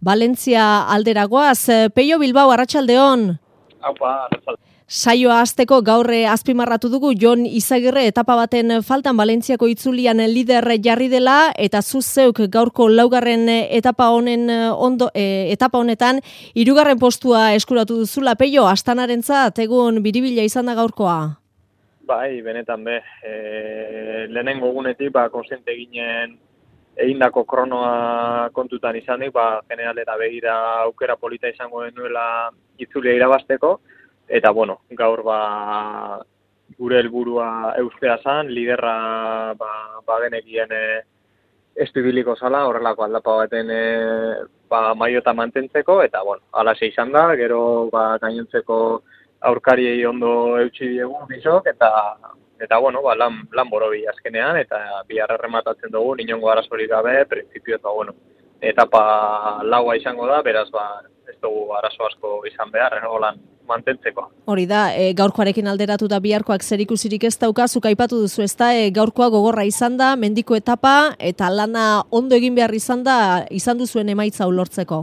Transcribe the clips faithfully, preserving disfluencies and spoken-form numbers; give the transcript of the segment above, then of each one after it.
Valentzia alderagoaz. Peio Bilbao, arratsaldeon. Aupa, arratsaldeon. Saioa hasteko gaur azpimarratu dugu Jon Izagirre etapa baten faltan Valentziako itzulian lider jarri dela eta zu zeuk gaurko laugarren etapa honen ondo e, etapa honetan hirugarren postua eskuratu duzula. Peio, Astanarentzat egun biribila izan da gaurkoa. Bai, benetan be. E, lehenengo egunetik ba konsiente ginen egindako kronoa kontutan izanik, ba generalera begira aukera polita izango denuela itzulia irabasteko. Eta, bueno, gaur ba, gure helburua eustea zan, liderra ba, ba genekien e, estubiliko zala, horrelako aldapa baten e, ba, maiota mantentzeko, eta, bueno, alaxe izan da, gero ba, gainontzeko aurkariei ondo eutxi diegu bizok, eta, eta bueno, ba, lan, lan borobi azkenean, eta bihar errematatzen dugu, inongo arazorik gabe, printzipio eta, bueno, etapa laua izango da, beraz, ba, ez dugu arazo asko izan behar, holan mantentzeko. Hori da, e, gaurkoarekin alderatu da biharkoak zerikusirik ez dauka, zuk aipatu duzu ezta, e, gaurkoa gogorra izan da, mendiko etapa, eta lana ondo egin behar izan da, izan duzuen emaitza ulortzeko.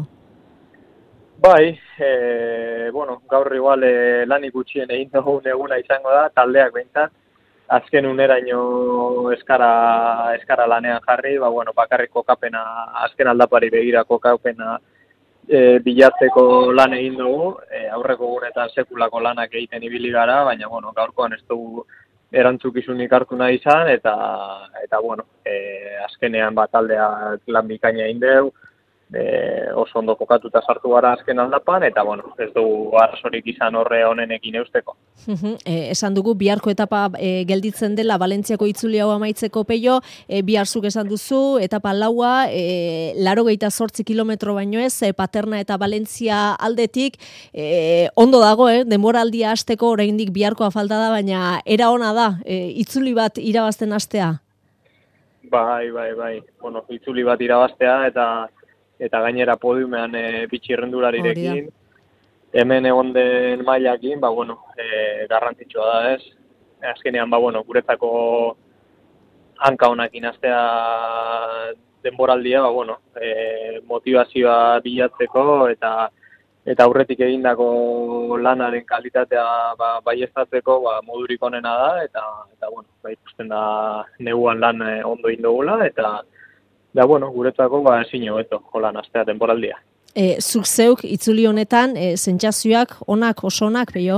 Bai, e, bueno, gaur igual e, lanik gutxien egin dugun eguna izango da, taldeak behintzat, azken uneraino eskara, eskara lanean jarri, ba, bueno, bakarrik kokapena, azken aldapari begira kokapena e, bilatzeko lan egin dugu, e, aurreko guretan sekulako lanak egiten ibili gara, baina, bueno, gaurkoan ez dugu erantzukizunik hartu nahi izan, eta, eta bueno, e, azkenean bat taldeak lan bikaina egin dugu, E, oso ondo kokatuta sartu gara azken aldapan, eta bueno, ez dugu arazorik izan horre honenekin eusteko. e, esan dugu, biharko etapa e, gelditzen dela Valentziako itzuli hau amaitzeko, Peio, e, biharzuk esan duzu, etapa laua, e, laro geita zortzi kilometro baino ez, e, Paterna eta Valentzia aldetik, e, ondo dago, eh? Denboraldia hasteko oraindik biharkoa falta da, baina era ona da, e, itzuli bat irabazten hastea. Bai, bai, bai, bueno, itzuli bat irabaztea, eta eta gainera podiumean e, bitxi errendularirekin, hemen egon den mailakin, ba, bueno, e, garrantzitsua da ez. Azkenean, ba, bueno, guretzako hanka honakin astea denboraldia, ba, bueno, e, motivazioa bilatzeko eta eta aurretik egindako lanaren kalitatea ba, baieztatzeko ba, modurik onena da, eta, eta bueno, ba, ikusten da neguan lan e, ondo indugula, eta da, bueno, guretzako ba, ezin hobeto, holan astea temporaldia. E, zuk zeuk itzuli honetan, e, sentsazioak onak, oso onak, Peio?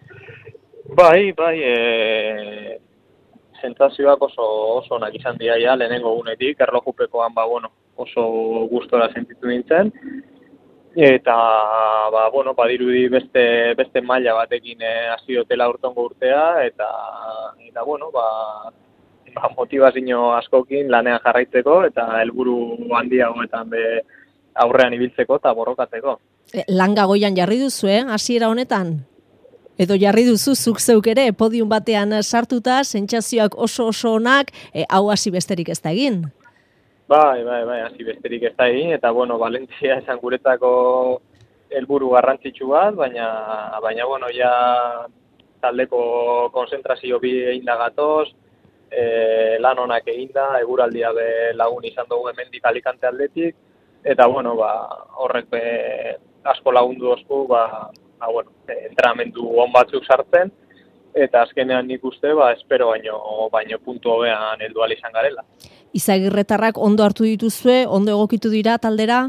Bai, bai, e, sentsazioak oso, oso onak izan dira ja, lehenengo gunetik, erlojupekoan ba, bueno, oso gustora sentitu nintzen, eta, ba, bueno, badirudi beste, beste maila batekin hasi dutela urtongo urtea, eta, eta bueno, ba, ba, motivazio askokin lanean jarraitzeko eta helburu handiagoetan be aurrean ibiltzeko eta borrokatzeko. E, langa goian jarri duzu, eh, hasiera honetan? Edo jarri duzu zuk zeuk ere podium batean sartuta, sentsazioak oso oso onak, e, hau hasi besterik ez da egin. Bai, bai, bai, hasi besterik ez da egin, eta bueno, Valentzia esan guretzako helburu garrantzitsu bat, baina, baina bueno, ja taldeko konzentrazio bi egin da gatoz, E, lan honak eginda, eguraldia be lagun izan dugu hemendik Alicante aldetik, eta bueno, ba, horrek be asko lagundu osku, ba, ba, bueno, entrenamendu on batzuk sartzen, eta azkenean nik uste, ba, espero baino, baino puntu hobean heldu ahal izan garela. Izagirretarrak ondo hartu dituzue, ondo egokitu dira taldera?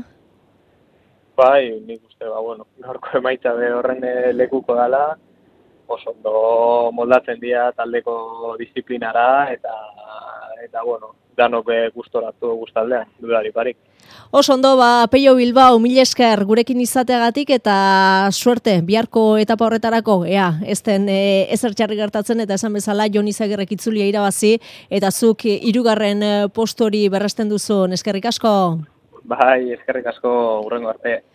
Bai, nik uste, ba, bueno, gaurko emaitza be horren lekuko dela, oso ondo moldatzen dira taldeko disiplinara, eta, eta bueno, danok gustoratu gustaldean, dudari parik. Oso ondo, ba, Peio Bilbao, mil esker gurekin izateagatik, eta suerte, biharko etapa horretarako, ea, ez den e, ezer txarri gertatzen, eta esan bezala, Jon Izagirrek itzulia irabazi, eta zuk hirugarren postu hori berresten duzu, eskerrik asko? Bai, eskerrik asko, hurrengo arte.